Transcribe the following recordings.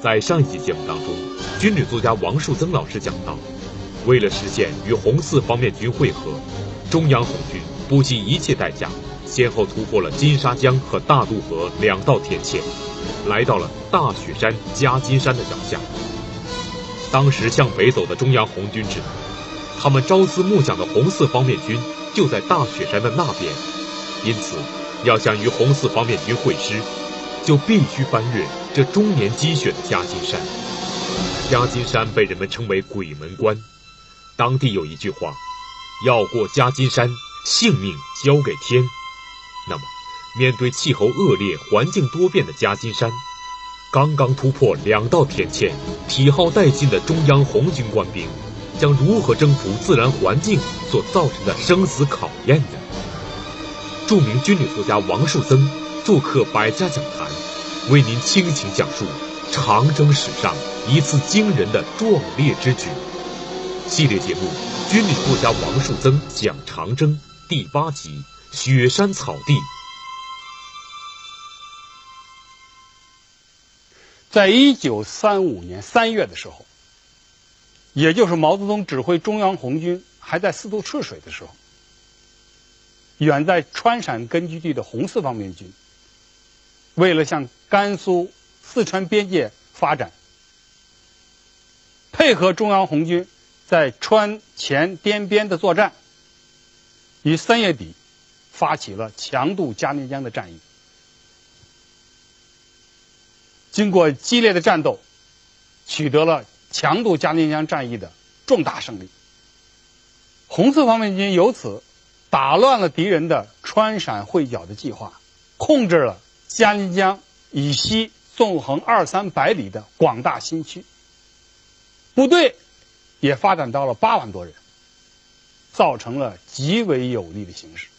在上一期节目当中，军旅作家王树增老师讲到，为了实现与红四方面军会合，中央红军不惜一切代价，先后突破了金沙江和大渡河2道铁堑，来到了大雪山、夹金山的脚下。当时向北走的中央红军知道，他们朝思暮想的红四方面军就在大雪山的那边，因此要想与红四方面军会师，就必须翻越这终年积雪的夹金山。夹金山被人们称为鬼门关，当地有一句话，要过夹金山，性命交给天。那么面对气候恶劣、环境多变的夹金山，刚刚突破2道铁堑、体耗殆尽的中央红军官兵将如何征服自然环境所造成的生死考验呢？著名军旅作家王树增做客百家讲坛，为您倾情讲述长征史上一次惊人的壮烈之举。系列节目《军旅作家王树增讲长征》第8集《雪山草地》。 在1935年3月的时候，也就是毛泽东指挥中央红军还在4渡赤水的时候，远在川陕根据地的红四方面军，为了向甘肃、四川边界发展，配合中央红军在川黔滇边的作战，于3月底发起了强渡嘉陵江的战役。经过激烈的战斗，取得了强渡嘉陵江战役的重大胜利。红四方面军由此打乱了敌人的川陕会剿的计划，控制了嘉陵江以西纵横200-300里的广大新区，部队也发展到了8万多人，造成了极为有利的形势。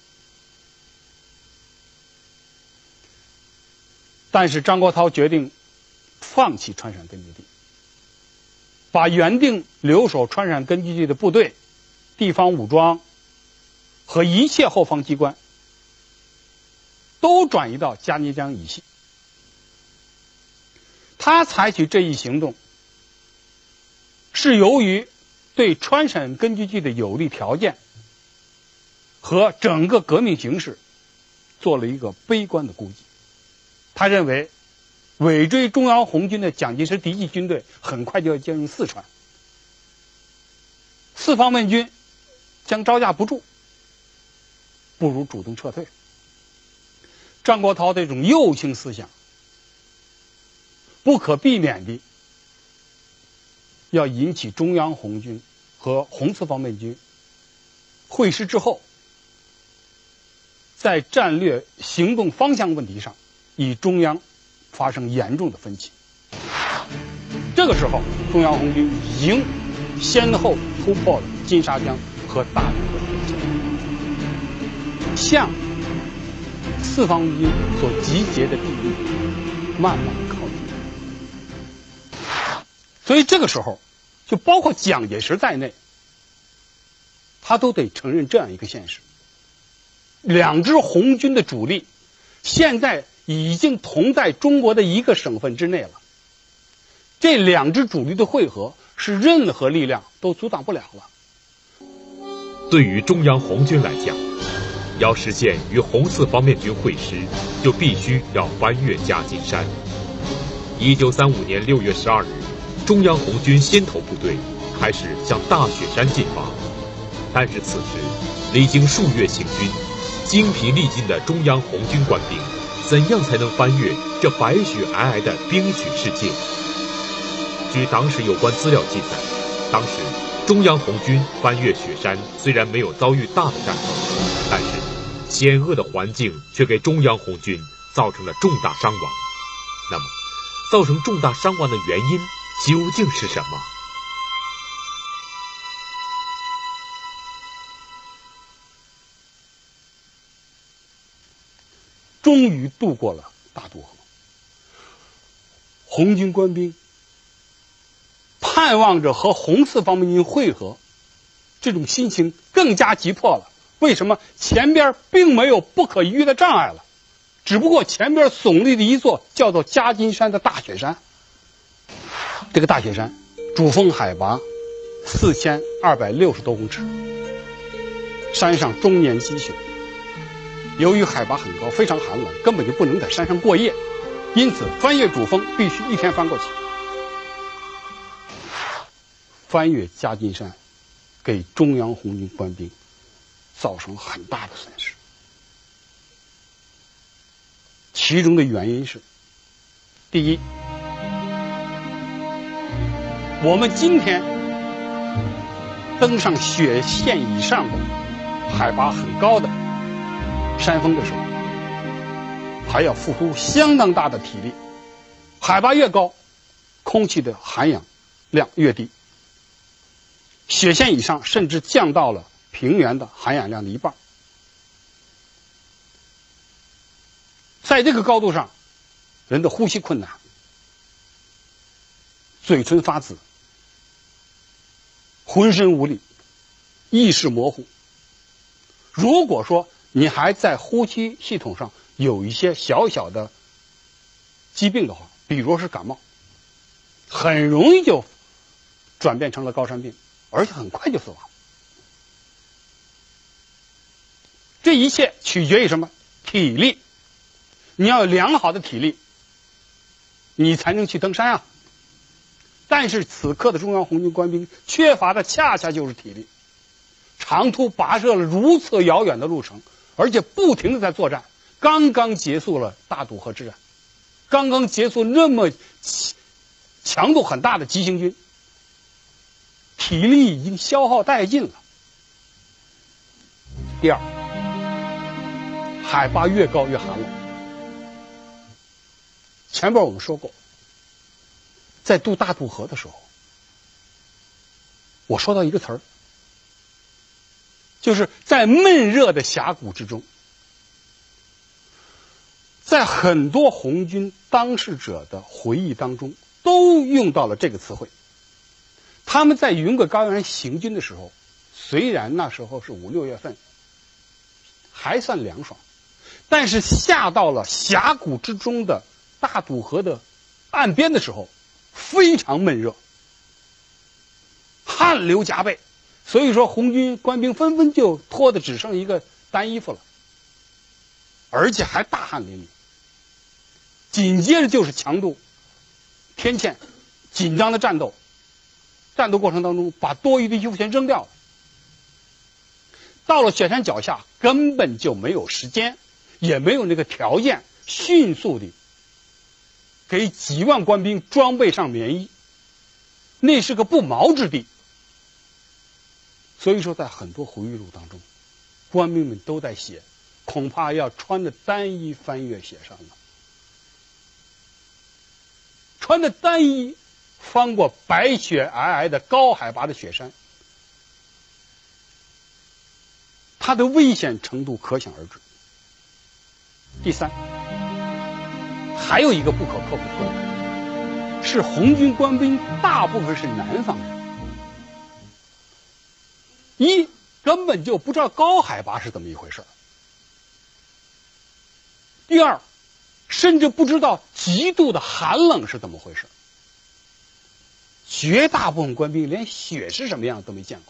但是张国焘决定放弃川陕根据地，把原定留守川陕根据地的部队、地方武装和一切后方机关都转移到嘉陵江以西。他采取这一行动，是由于对川陕根据地的有利条件和整个革命形势做了一个悲观的估计。他认为尾追中央红军的蒋介石嫡系军队很快就要进入四川，四方面军将招架不住，不如主动撤退。张国焘这种右倾思想不可避免地要引起中央红军和红四方面军会师之后，在战略行动方向问题上与中央发生严重的分歧。这个时候，中央红军已经先后突破了金沙江和大渡河铁堑，向四方面军所集结的地域慢慢靠近。所以这个时候，就包括蒋介石在内，他都得承认这样一个现实：两支红军的主力现在已经同在中国的一个省份之内了。这两支主力的汇合是任何力量都阻挡不了了。 对于中央红军来讲，要实现与红四方面军会师，就必须要翻越夹金山。1935年6月12日，中央红军先头部队开始向大雪山进发，但是此时历经数月行军，精疲力尽的中央红军官兵怎样才能翻越这白雪皑皑的冰雪世界？据当时有关资料记载，当时中央红军翻越雪山虽然没有遭遇大的战斗，但是险恶的环境却给中央红军造成了重大伤亡。那么造成重大伤亡的原因究竟是什么？ 终于渡过了大渡河，红军官兵盼望着和红四方面军会合，这种心情更加急迫了。为什么？前边并没有不可逾的障碍了，只不过前边耸立的一座叫做夹金山的大雪山。 这个大雪山主峰海拔4260多公尺，山上终年积雪。由于海拔很高，非常寒冷，根本就不能在山上过夜，因此翻越主峰必须一天翻过去。翻越夹金山，给中央红军官兵造成很大的损失。其中的原因是：第一，我们今天登上雪线以上的海拔很高的山峰的时候，还要付出相当大的体力。海拔越高，空气的含氧量越低，雪线以上甚至降到了平原的含氧量的一半。在这个高度上，人的呼吸困难，嘴唇发紫，浑身无力，意识模糊。如果说你还在呼吸系统上有一些小小的疾病的话，比如是感冒，很容易就转变成了高山病，而且很快就死亡。这一切取决于什么？体力。你要有良好的体力，你才能去登山啊。但是此刻的中央红军官兵缺乏的恰恰就是体力，长途跋涉了如此遥远的路程，而且不停地在作战。刚刚结束了大渡河之战，刚刚结束那么强度很大的急行军，体力已经消耗殆尽了。第二，海拔越高越寒冷。前边我们说过，在渡大渡河的时候，我说到一个词儿，就是在闷热的峡谷之中，在很多红军当事者的回忆当中都用到了这个词汇。他们在云贵高原行军的时候，虽然那时候是5、6月份，还算凉爽，但是下到了峡谷之中的大渡河的岸边的时候，非常闷热，汗流浃背。所以说红军官兵纷纷就脱的只剩一个单衣服了，而且还大汗淋漓。紧接着就是强度天堑紧张的战斗过程当中，把多余的衣服全扔掉了。到了雪山脚下，根本就没有时间，也没有那个条件迅速的给几万官兵装备上棉衣，那是个不毛之地。所以说在很多回忆录当中，官兵们都在写，恐怕要穿着单衣翻越雪山了。穿着单衣翻过白雪皑皑的高海拔的雪山，它的危险程度可想而知。第三，还有一个不可克服的困难，是红军官兵大部分是南方人，一根本就不知道高海拔是怎么一回事；第二，甚至不知道极度的寒冷是怎么回事。绝大部分官兵连雪是什么样都没见过。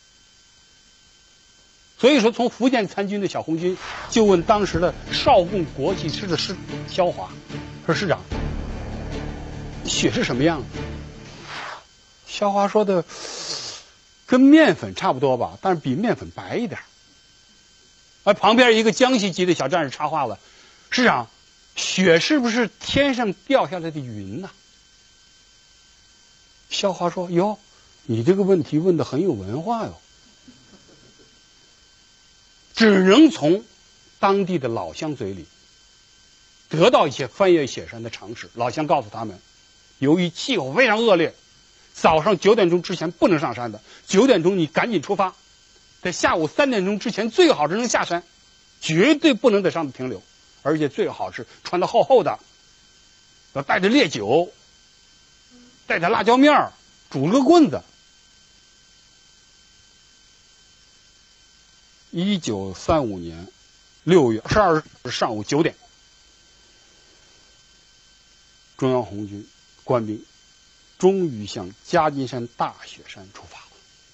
所以说，从福建参军的小红军就问当时的少共国际师的师萧华，说：“师长，雪是什么样？”萧华说的：“跟面粉差不多吧，但是比面粉白一点。”而旁边一个江西籍的小战士插话了：“师长，雪是不是天上掉下来的云呢？”萧华说：“哟，你这个问题问得很有文化哟。”只能从当地的老乡嘴里得到一些翻越雪山的常识。老乡告诉他们，由于气候非常恶劣，早上9点钟之前不能上山的，9点钟你赶紧出发，在下午3点钟之前最好是能下山，绝对不能在上面停留，而且最好是穿得厚厚的，要带着烈酒，带着辣椒面，拄了个棍子。1935年6月12日上午9点，中央红军官兵终于向夹金山大雪山出发了。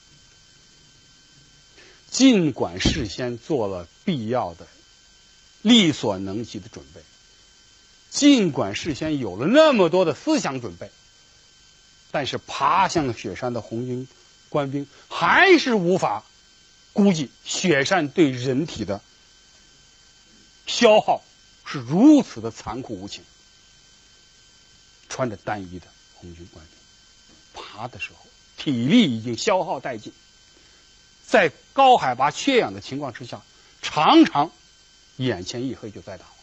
尽管事先做了必要的、力所能及的准备，尽管事先有了那么多的思想准备，但是爬向雪山的红军官兵还是无法估计雪山对人体的消耗是如此的残酷无情。穿着单衣的红军官兵爬的时候，体力已经消耗殆尽，在高海拔缺氧的情况之下，常常眼前一黑就栽倒了，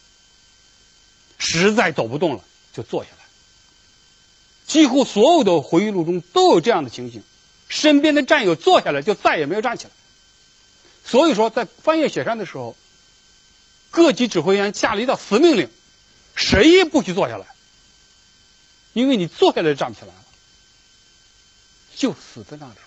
实在走不动了就坐下来。几乎所有的回忆录中都有这样的情形，身边的战友坐下来就再也没有站起来。所以说在翻越雪山的时候，各级指挥员下了一道死命令，谁也不许坐下来，因为你坐下来就站不起来了，就死在那里了。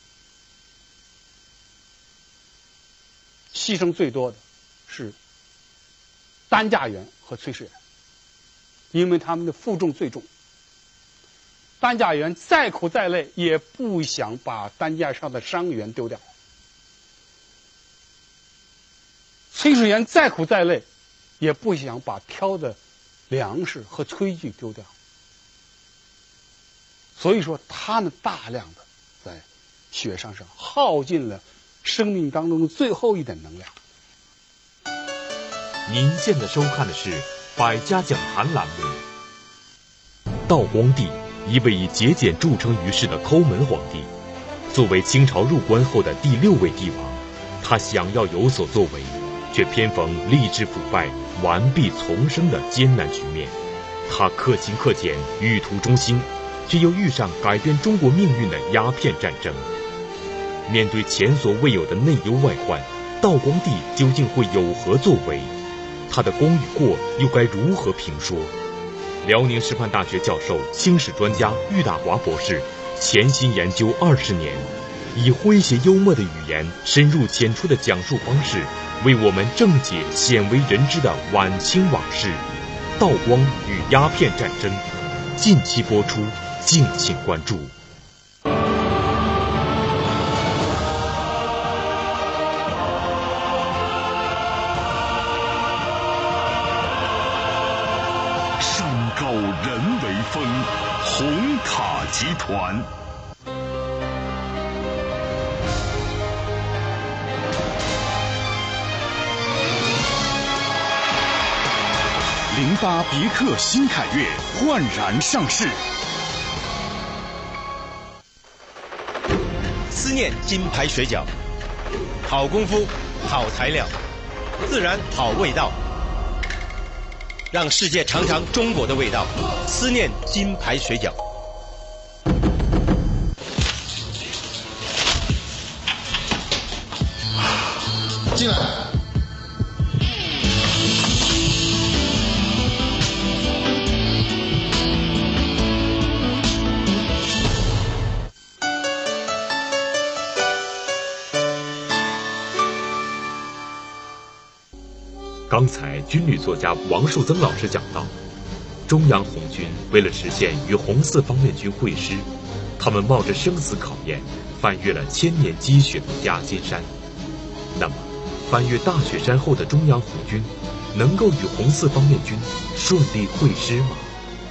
牺牲最多的是担架员和炊事员，因为他们的负重最重。担架员再苦再累也不想把担架上的伤员丢掉，炊事员再苦再累也不想把挑的粮食和炊具丢掉。所以说他们大量的在雪山上耗尽了生命当中的最后一点能量。 您现在收看的是《百家讲坛》栏目。道光帝，一位以节俭著称于世的抠门皇帝，作为清朝入关后的第6位帝王，他想要有所作为，却偏逢吏治腐败、完璧丛生的艰难局面。他克勤克俭，欲图中兴，却又遇上改变中国命运的鸦片战争。面对前所未有的内忧外患，道光帝究竟会有何作为？他的功与过又该如何评说？辽宁师范大学教授、清史专家郁大华博士潜心研究20年，以诙谐幽默的语言、深入浅出的讲述方式，为我们正解鲜为人知的晚清往事。道光与鸦片战争，近期播出，敬请关注。 山高人为峰，红塔集团。08别克新凯越焕然上市。 思念金牌水饺，好功夫，好材料，自然好味道，让世界尝尝中国的味道。思念金牌水饺。 进来。 刚才军旅作家王树增老师讲到，中央红军为了实现与红四方面军会师，他们冒着生死考验，翻越了千年积雪的夹金山。那么，翻越大雪山后的中央红军，能够与红四方面军顺利会师吗？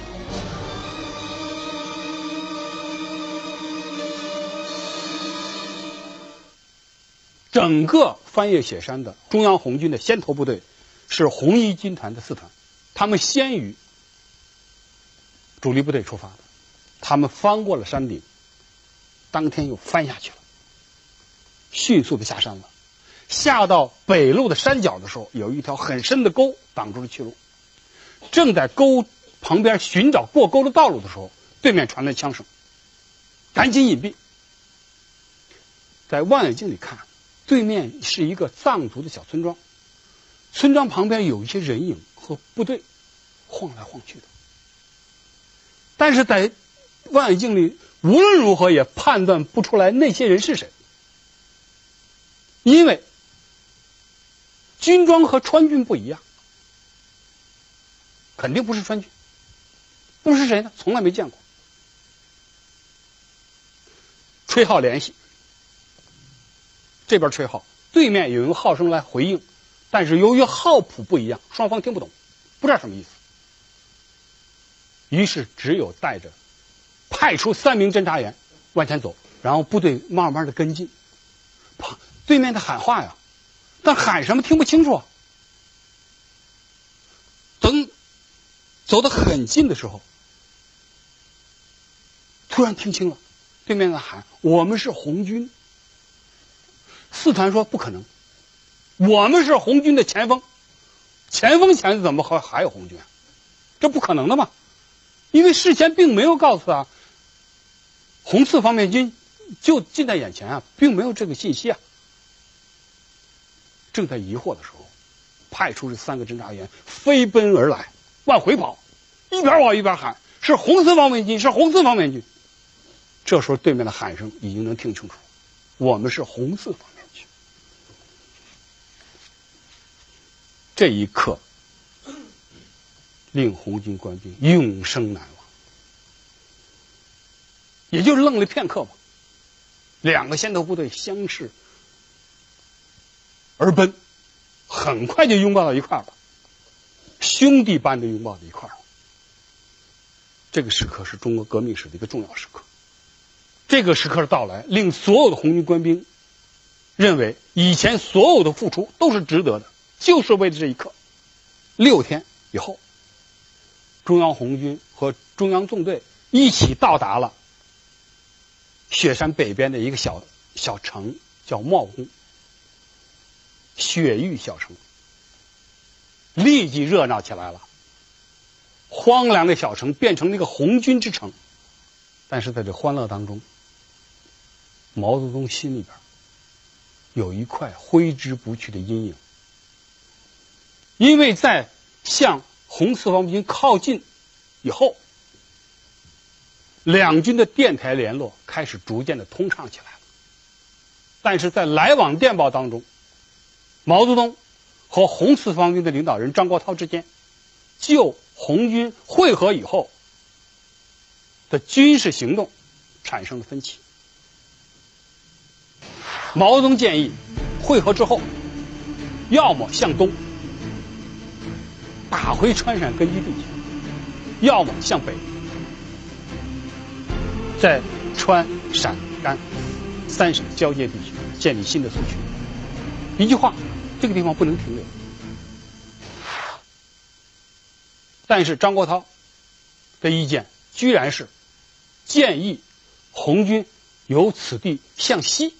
整个翻越雪山的中央红军的先头部队是红一军团的4团，他们先于主力部队出发的，他们翻过了山顶，当天又翻下去了，迅速的下山了。下到北路的山脚的时候，有一条很深的沟挡住了去路，正在沟旁边寻找过沟的道路的时候，对面传来枪声，赶紧隐蔽。在望远镜里看，对面是一个藏族的小村庄，村庄旁边有一些人影和部队晃来晃去的，但是在望远镜里无论如何也判断不出来那些人是谁，因为军装和川军不一样，肯定不是川军，不是谁呢？从来没见过。 吹号联系，这边吹号，对面有用号声来回应，但是由于号谱不一样，双方听不懂，不知道什么意思。于是只有带着派出3名侦察员往前走，然后部队慢慢的跟进。对面的喊话呀，但喊什么听不清楚啊。等走得很近的时候，突然听清了，对面在喊：“我们是红军。”四团说：“不可能，我们是红军的前锋，前锋前怎么还有红军啊？这不可能的嘛！因为事前并没有告诉他，红四方面军就近在眼前啊，并没有这个信息啊。”正在疑惑的时候，派出这3个侦察员飞奔而来，往回跑，一边跑一边喊：“是红四方面军，是红四方面军。”这时候对面的喊声已经能听清楚，我们是红四方面军。这一刻令红军官兵永生难忘。也就是愣了片刻吧，2个先头部队相视而奔，很快就拥抱到一块儿了，兄弟般的拥抱到一块儿了。这个时刻是中国革命史的一个重要时刻。这个时刻的到来，令所有的红军官兵认为以前所有的付出都是值得的，就是为了这一刻。6天以后，中央红军和中央纵队一起到达了雪山北边的一个小城，叫茂公，雪域小城，立即热闹起来了。荒凉的小城变成了一个红军之城。但是在这欢乐当中，毛泽东心里边有一块挥之不去的阴影。因为在向红四方面军靠近以后，2军的电台联络开始逐渐的通畅起来了。但是在来往电报当中，毛泽东和红四方面军的领导人张国焘之间就红军会合以后的军事行动产生了分歧。毛泽东建议会合之后，要么向东打回川陕根据地去，要么向北，在川陕甘3省交界地区建立新的苏区。一句话，这个地方不能停留。但是张国焘的意见居然是建议红军由此地向西，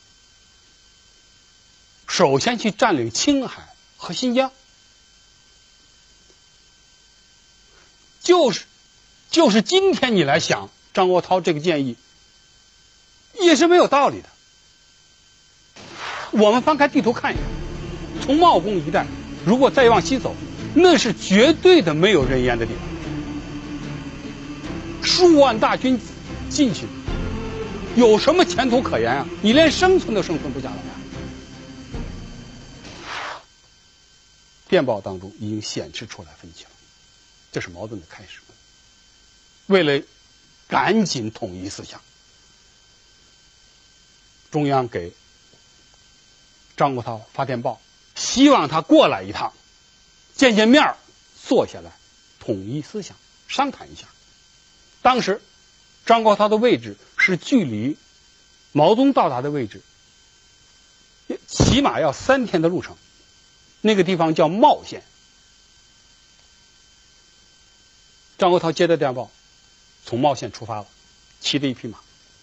首先去占领青海和新疆。就是今天你来想，张国焘这个建议也是没有道理的。我们翻开地图看一看，从茂公一带如果再往西走，那是绝对的没有人烟的地方，数万大军进去，有什么前途可言啊？你连生存都生存不下来啊！电报当中已经显示出来分歧了，这是矛盾的开始。为了赶紧统一思想，中央给张国焘发电报，希望他过来一趟，见面，坐下来统一思想，商谈一下。当时张国焘的位置是距离毛泽东到达的位置起码要3天的路程，那个地方叫茂县。张国焘接到电报，从茂县出发了，骑着一匹马。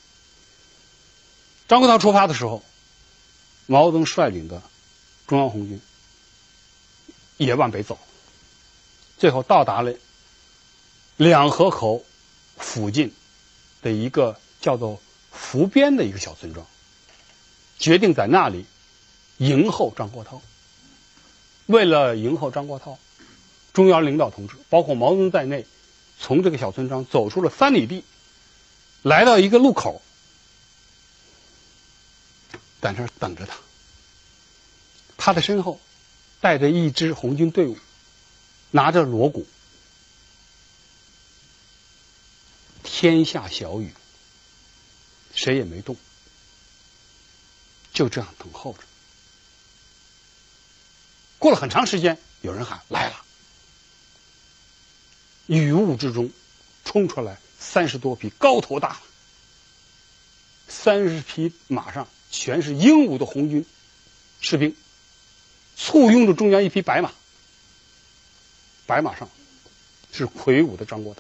张国焘出发的时候，毛泽东率领的中央红军也往北走，最后到达了两河口附近的一个叫做福边的一个小村庄，决定在那里迎候张国焘。为了迎候张国焘，中央领导同志包括毛泽东在内，从这个小村庄走出了3里地，来到一个路口，在那儿等着他。他的身后带着一支红军队伍，拿着锣鼓。天下小雨， 谁也没动，就这样等候着。过了很长时间，有人喊来了，雨雾之中冲出来30多匹高头大马，30匹马上全是英武的红军士兵，簇拥着中央一匹白马，白马上是魁梧的张国焘。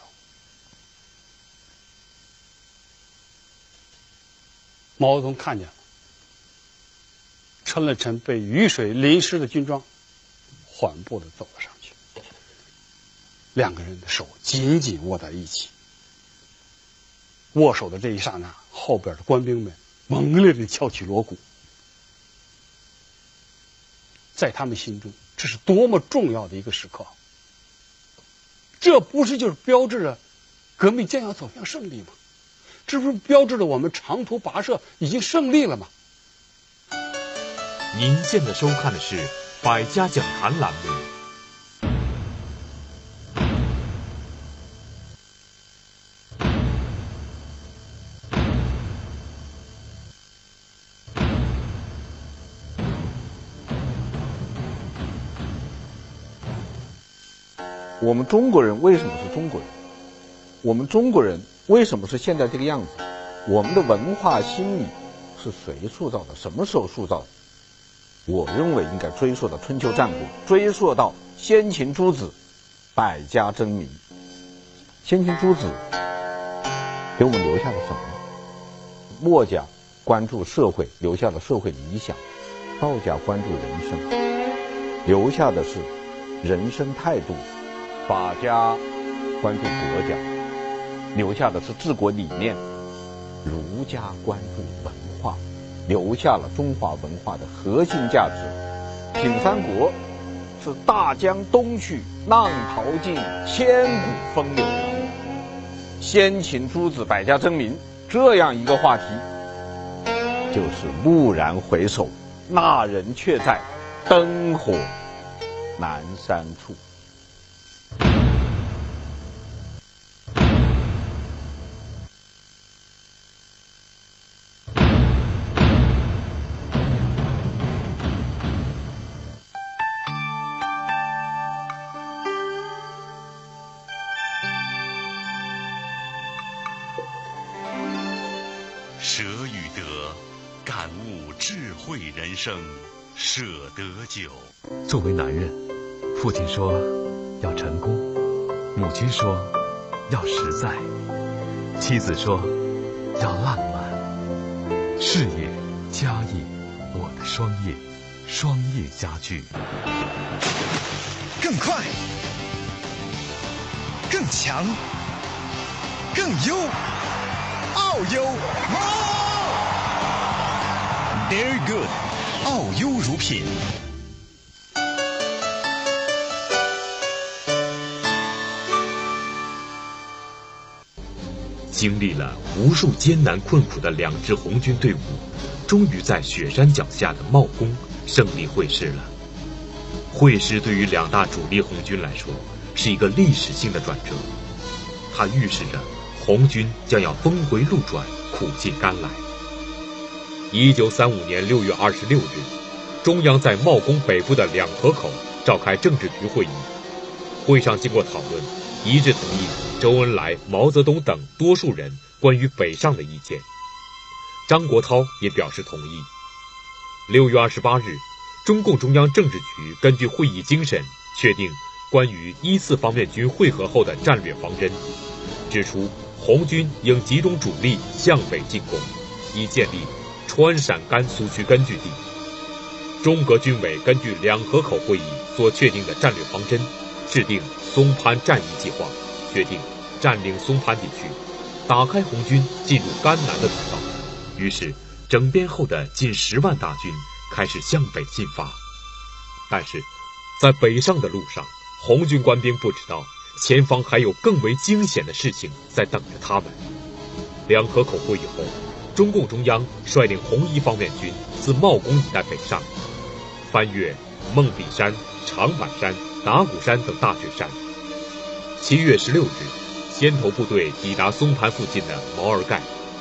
毛泽东看见了，抻了抻被雨水淋湿的军装，缓步地走了上去。两个人的手紧紧握在一起。握手的这一刹那，后边的官兵们猛烈地敲起锣鼓。在他们心中，这是多么重要的一个时刻！这不是就是标志着革命将要走向胜利吗？这不是标志着我们长途跋涉已经胜利了吗？ 您现在收看的是《百家讲坛》栏目。 我们中国人为什么是中国人？我们中国人为什么是现在这个样子？我们的文化心理是谁塑造的？什么时候塑造的？我认为应该追溯到春秋战国，追溯到先秦诸子，百家争鸣。先秦诸子给我们留下了什么？墨家关注社会，留下了社会理想；道家关注人生，留下的是人生态度；法家关注国家，留下的是治国理念；儒家关注文化，留下了中华文化的核心价值。品三国是大江东去，浪淘尽，千古风流。先秦诸子，百家争鸣，这样一个话题，就是蓦然回首，那人却在灯火阑珊处。 舍与得，感悟智慧人生，舍得酒。 作为男人，父亲说要成功，母亲说要实在，妻子说要浪漫。事业、家业，我的双业，双业家具。 更快，更强，更优，奥优 Very good， 奥优乳品。 经历了无数艰难困苦的两支红军队伍，终于在雪山脚下的茂功胜利会师了。会师对于两大主力红军来说，是一个历史性的转折，它预示着红军将要峰回路转，苦尽甘来。1935年6月26日，中央在茂功北部的两河口召开政治局会议，会上经过讨论，一致同意周恩来、毛泽东等多数人关于北上的意见。张国焘也表示同意。6月28日，中共中央政治局根据会议精神，确定关于1次方面军会合后的战略方针，指出红军应集中主力向北进攻，以建立川陕甘苏区根据地。中革军委根据两河口会议所确定的战略方针，制定松潘战役计划，决定占领松潘地区，打开红军进入甘南的通道。于是整编后的近10万大军开始向北进发。但是在北上的路上，红军官兵不知道前方还有更为惊险的事情在等着他们。两河口会议后，中共中央率领红一方面军自茂功一带北上，翻越梦比山、长板山、打鼓山等大雪山。7月16日，先头部队抵达松潘附近的毛尔盖。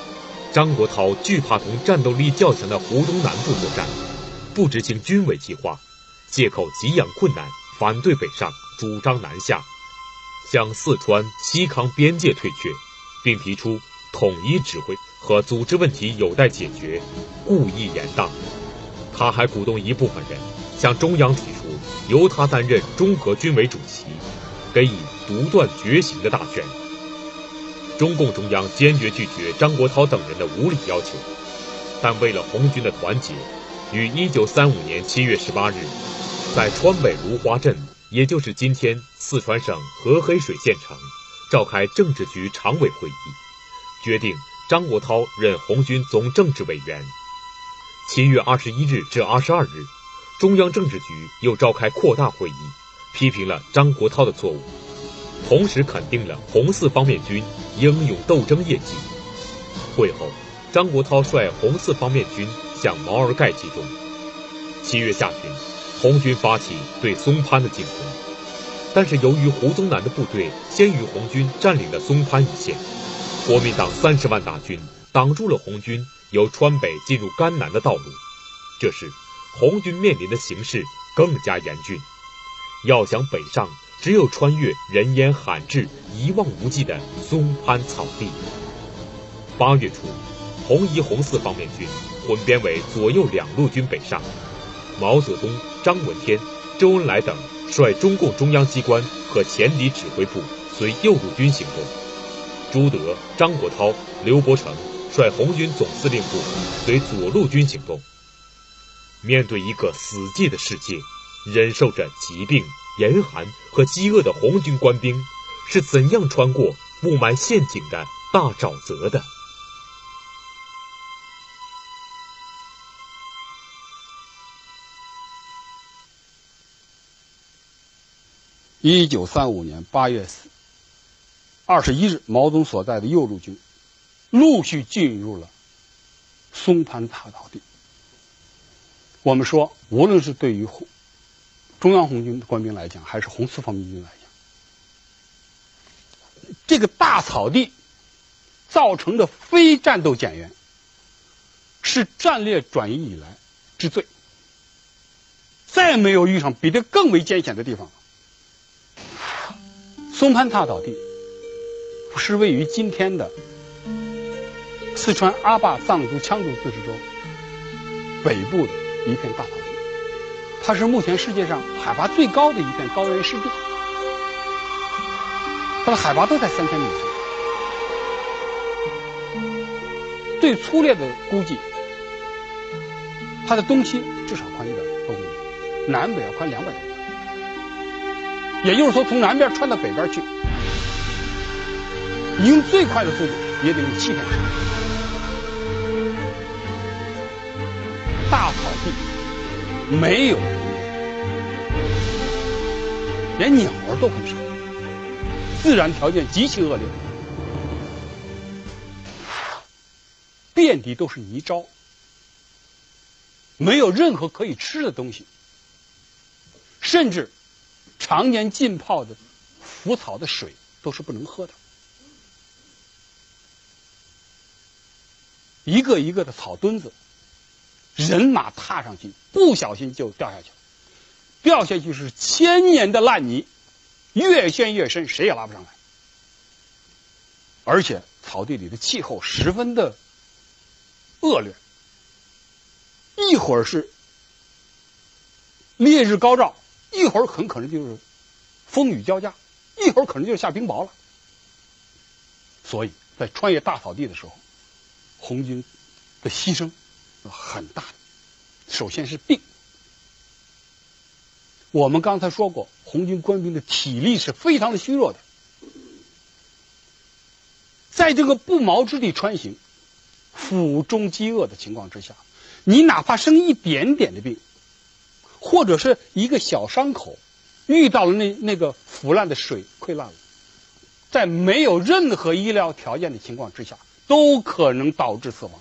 张国焘惧怕同战斗力较强的湖东南部作战，不执行军委计划，借口给养困难，反对北上，主张南下，向四川、西康边界退却，并提出统一指挥和组织问题有待解决，故意延宕。他还鼓动一部分人向中央提出由他担任中革军委主席，给予独断绝行的大权。中共中央坚决拒绝张国焘等人的无理要求，但为了红军的团结，于1935年7月18日，在川北芦花镇，也就是今天四川省合黑水县城，召开政治局常委会议，决定张国焘任红军总政治委员。7月21日至22日，中央政治局又召开扩大会议，批评了张国焘的错误，同时肯定了红四方面军英勇斗争业绩。会后，张国焘率红四方面军向毛尔盖集中。7月下旬，红军发起对松潘的进攻，但是由于胡宗南的部队先于红军占领了松潘一线，国民党30万大军挡住了红军由川北进入甘南的道路。这时，红军面临的形势更加严峻，要想北上，只有穿越人烟罕至、一望无际的松潘草地。8月初，红一、红四方面军混编为左右两路军北上，毛泽东、张闻天、周恩来等率中共中央机关和前敌指挥部随右路军行动，朱德、张国焘、刘伯承率红军总司令部随左路军行动。面对一个死寂的世界，忍受着疾病、严寒和饥饿的红军官兵是怎样穿过布满陷阱的大沼泽的 ？1935年8月21日，毛泽东所在的右路军陆续进入了松潘大草地。我们说，无论是对于中央红军的官兵来讲，还是红四方面军来讲，这个大草地造成的非战斗减员，是战略转移以来之最，再没有遇上比这更为艰险的地方了。松潘大草地是位于今天的四川阿坝藏族羌族自治州北部的一片大草地，它是目前世界上海拔最高的一片高原湿地，它的海拔都在3000米以上。最粗略的估计，它的东西至少宽100多公里，南北要宽200多公里。也就是说，从南边穿到北边去，你用最快的速度也得用7天时间。大草地没有，连鸟儿都很少，自然条件极其恶劣，遍地都是泥沼，没有任何可以吃的东西，甚至常年浸泡的腐草的水都是不能喝的。一个一个的草墩子，人马踏上去不小心就掉下去了，掉下去是1000年的烂泥，越陷越深，谁也拉不上来。而且草地里的气候十分的恶劣，一会儿是烈日高照，一会儿很可能就是风雨交加，一会儿可能就是下冰雹了。所以在穿越大草地的时候，红军的牺牲很大的。首先是病，我们刚才说过，红军官兵的体力是非常的虚弱的，在这个不毛之地穿行，腹中饥饿的情况之下，你哪怕生一点点的病，或者是一个小伤口遇到了那个腐烂的水溃烂了，在没有任何医疗条件的情况之下，都可能导致死亡。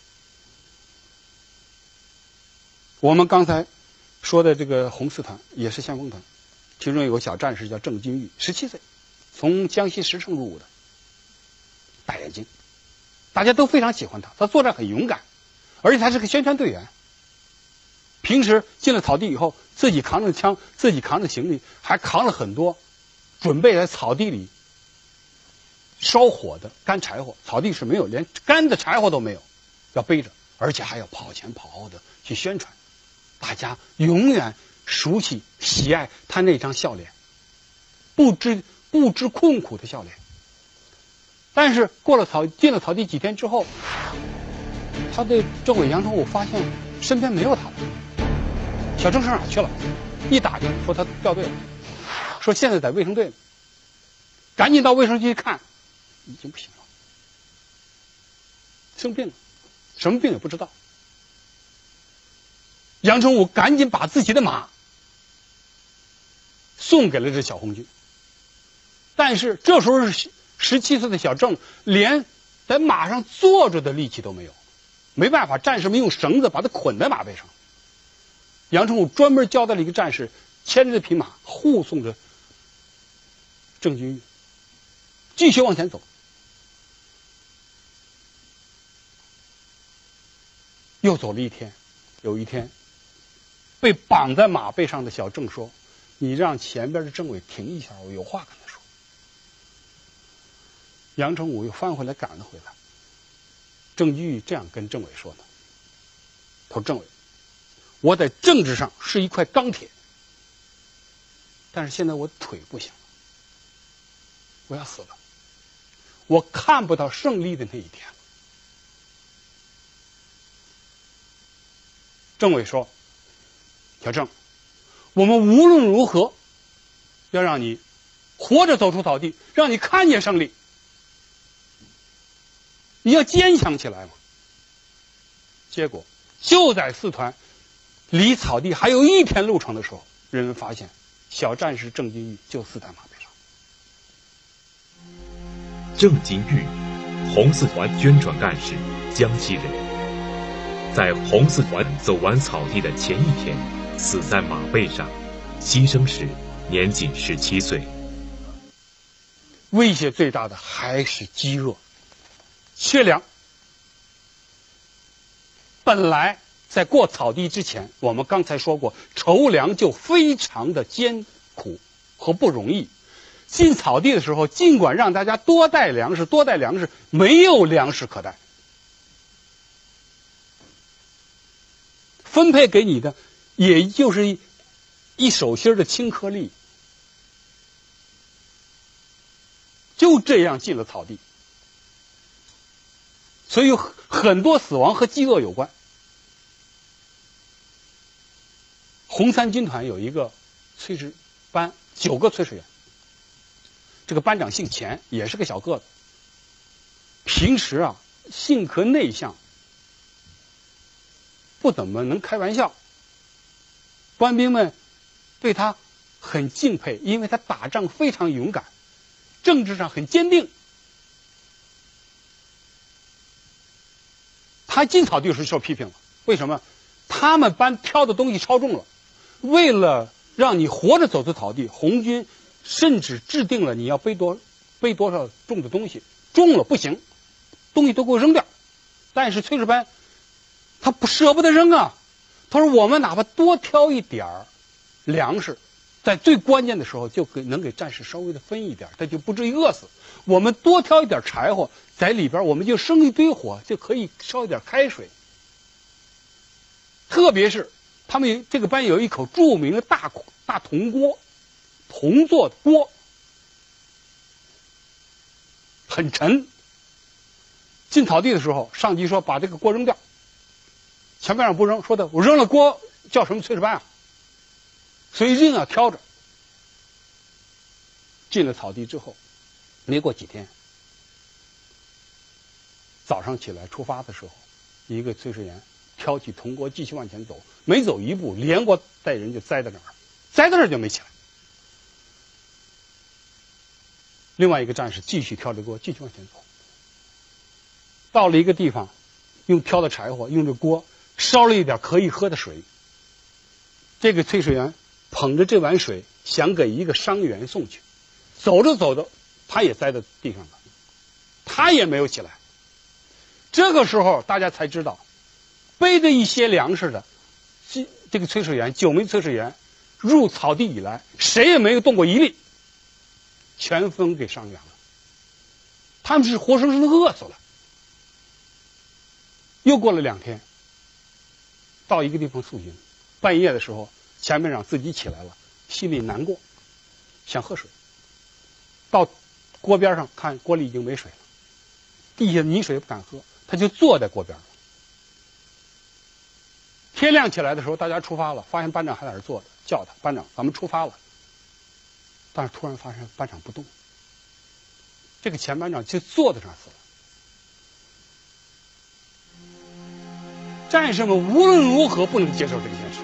我们刚才说的这个红四团也是先锋团，其中有个小战士叫郑金玉，17岁，从江西石城入伍的，大眼睛， 大家都非常喜欢他，他作战很勇敢，而且他是个宣传队员。平时进了草地以后，自己扛着枪，自己扛着行李，还扛了很多准备在草地里烧火的干柴火。草地是没有，连干的柴火都没有，要背着，而且还要跑前跑后的去宣传。大家永远熟悉喜爱他那张笑脸，不知困苦的笑脸。但是进了草地几天之后，他的政委杨成武发现身边没有他了。小郑上哪去了？一打听说他掉队了，说现在在卫生队呢。赶紧到卫生局一看，已经不行了，生病了，什么病也不知道。杨成武赶紧把自己的马送给了这小红军，但是这时候是17岁的小郑，连在马上坐着的力气都没有，没办法，战士们用绳子把他捆在马背上。杨成武专门交代了一个战士，牵着这匹马护送着郑君玉继续往前走。又走了一天，有一天被绑在马背上的小郑说：“你让前边的政委停一下，我有话跟他说。”杨成武又翻回来赶了回来。郑君玉这样跟政委说的：“他说政委，我在政治上是一块钢铁，但是现在我腿不行了，我要死了，我看不到胜利的那一天了。”政委说：“小郑，我们无论如何要让你活着走出草地，让你看见胜利。你要坚强起来嘛。”结果就在四团离草地还有1天路程的时候，人们发现小战士郑金玉就死在马背上。 郑金玉，红四团宣传干事，江西人，在红四团走完草地的前一天，死在马背上，牺牲时年仅17岁。 威胁最大的还是饥饿、缺粮。本来在过草地之前，我们刚才说过，筹粮就非常的艰苦和不容易。进草地的时候，尽管让大家多带粮食，没有粮食可带。分配给你的也就是一手心的青颗粒。就这样进了草地，所以很多死亡和饥饿有关。红三军团有一个炊事班，9个炊事员，这个班长姓钱，也是个小个子，平时啊性格内向，不怎么能开玩笑。官兵们对他很敬佩，因为他打仗非常勇敢，政治上很坚定。他进草地时受批评了，为什么？他们班挑的东西超重了，为了让你活着走出草地，红军甚至制定了你要背多少重的东西，重了不行，东西都给我扔掉。但是炊事班他不舍不得扔啊，他说我们哪怕多挑一点儿粮食，在最关键的时候就能给战士稍微的分一点，他就不至于饿死。我们多挑一点柴火，在里边我们就生一堆火，就可以烧一点开水。特别是他们这个班有一口著名的大铜锅，铜做的锅，很沉。进草地的时候，上级说把这个锅扔掉，前班长不扔，说的我扔了锅叫什么炊事班啊？所以一定要挑着。进了草地之后，没过几天，早上起来出发的时候，一个炊事员挑起铜锅继续往前走，没走一步，连锅带人就栽在那儿，栽在那儿就没起来。另外一个战士继续挑着锅继续往前走，到了一个地方，用挑的柴火，用这锅烧了一点可以喝的水。这个炊事员捧着这碗水想给一个伤员送去，走着走着他也栽在地上了，他也没有起来。 这个时候大家才知道，背着一些粮食的这个炊事员，9名炊事员入草地以来，谁也没有动过一粒，全分给伤员了。他们是活生生的饿死了。又过了2天，到一个地方宿营，半夜的时候，前班长自己起来了，心里难过，想喝水，到锅边上看锅里已经没水了，地下泥水不敢喝，他就坐在锅边了。天亮起来的时候，大家出发了，发现班长还在那儿坐着，叫他班长，咱们出发了。但是突然发现班长不动，这个前班长就坐在那儿死了。战士们无论如何不能接受这件事，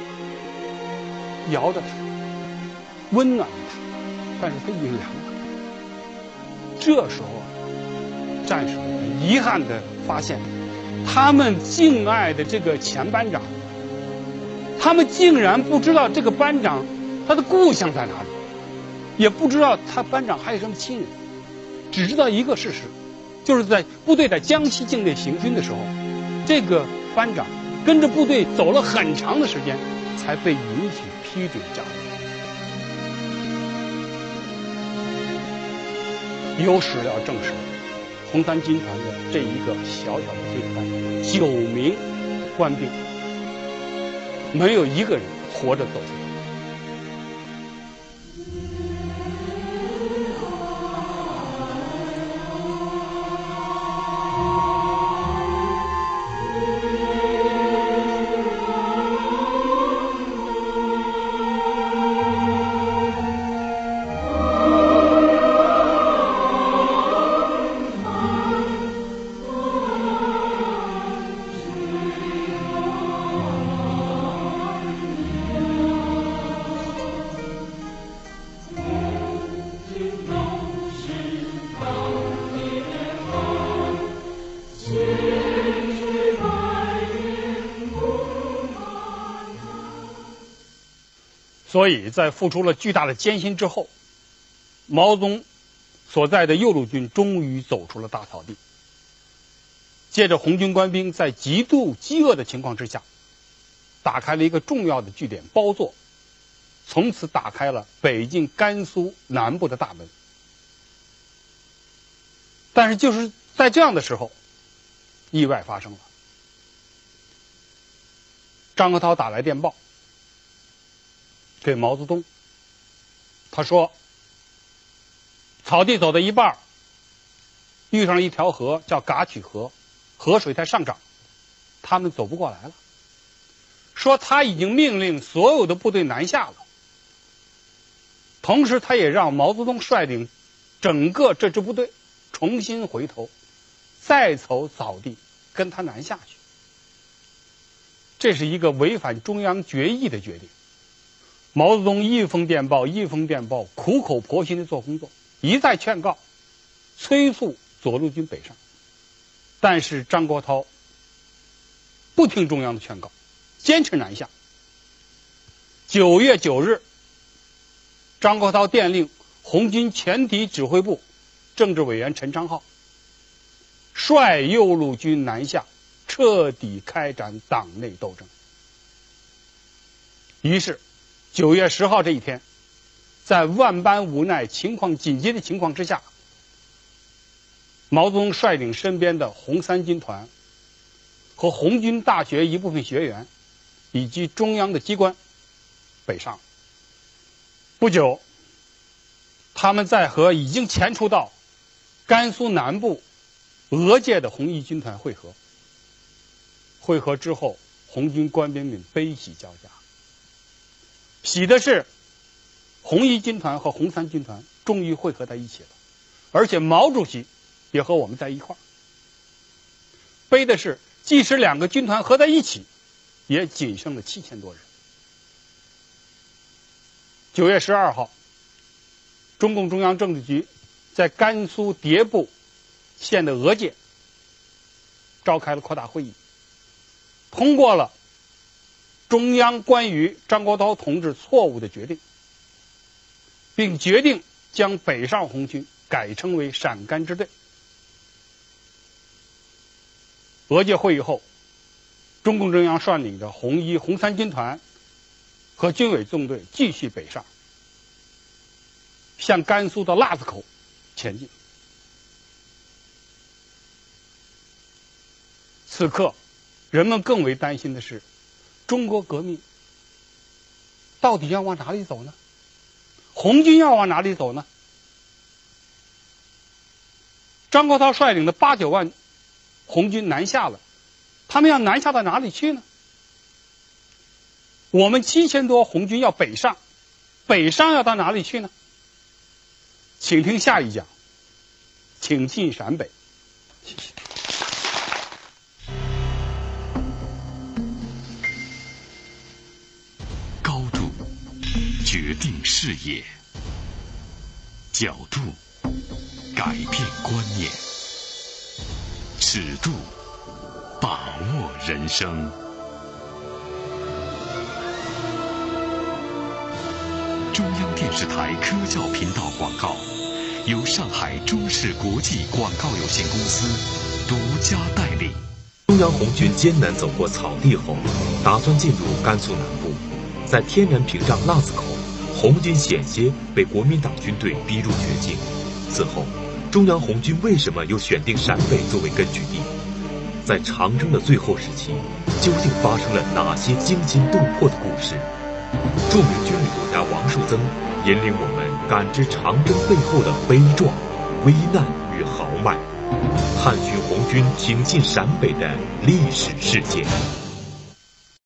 摇着他，温暖了他，但是他已经凉了。这时候，战士们遗憾地发现，他们敬爱的这个前班长，他们竟然不知道这个班长他的故乡在哪里，也不知道他班长还有什么亲人，只知道一个事实，就是在部队在江西境内行军的时候，这个班长跟着部队走了很长的时间，才被允许批准加入。有史料证实，红三军团的这一个小小的飞行班，9名官兵，没有一个人活着走出来。所以在付出了巨大的艰辛之后，毛泽东所在的右路军终于走出了大草地。借着红军官兵在极度饥饿的情况之下，打开了一个重要的据点包座，从此打开了北进甘肃南部的大门。但是就是在这样的时候，意外发生了。张克焘打来电报给毛泽东，他说草地走到一半，遇上一条河叫嘎曲河，河水在上涨，他们走不过来了，说他已经命令所有的部队南下了，同时他也让毛泽东率领整个这支部队重新回头，再走草地跟他南下去。这是一个违反中央决议的决定。毛泽东一封电报一封电报，苦口婆心地做工作，一再劝告催促左路军北上。但是张国焘不听中央的劝告，坚持南下。9月9日，张国焘电令红军全体指挥部政治委员陈昌浩率右路军南下，彻底开展党内斗争。于是9月10号这一天，在万般无奈、情况紧急的情况之下，毛泽东率领身边的红三军团和红军大学一部分学员以及中央的机关北上。不久，他们在和已经前出到甘肃南部俄界的红一军团会合。会合之后，红军官兵们悲喜交加。喜的是红一军团和红三军团终于汇合在一起了，而且毛主席也和我们在一块儿。悲的是即使两个军团合在一起，也仅剩了7000多人。9月12号，中共中央政治局在甘肃迭部县的俄界召开了扩大会议，通过了中央关于张国焘同志错误的决定，并决定将北上红军改称为陕甘支队。 俄界会议后，中共中央率领着红一、红三军团和军委纵队继续北上，向甘肃的腊子口前进。此刻，人们更为担心的是，中国革命到底要往哪里走呢？红军要往哪里走呢？张国焘率领的8、9万红军南下了，他们要南下到哪里去呢？我们7000多红军要北上，北上要到哪里去呢？请听下一讲，请进陕北。谢谢。 高度决定视野，角度改变观念，尺度把握人生。中央电视台科教频道广告由上海中视国际广告有限公司独家代理。 中央红军艰难走过草地后，打算进入甘肃南部，在天然屏障腊子口，红军险些被国民党军队逼入绝境。此后，中央红军为什么又选定陕北作为根据地？在长征的最后时期，究竟发生了哪些惊心动魄的故事？著名军旅作家王树增引领我们感知长征背后的悲壮、危难与豪迈，探寻红军挺进陕北的历史事件。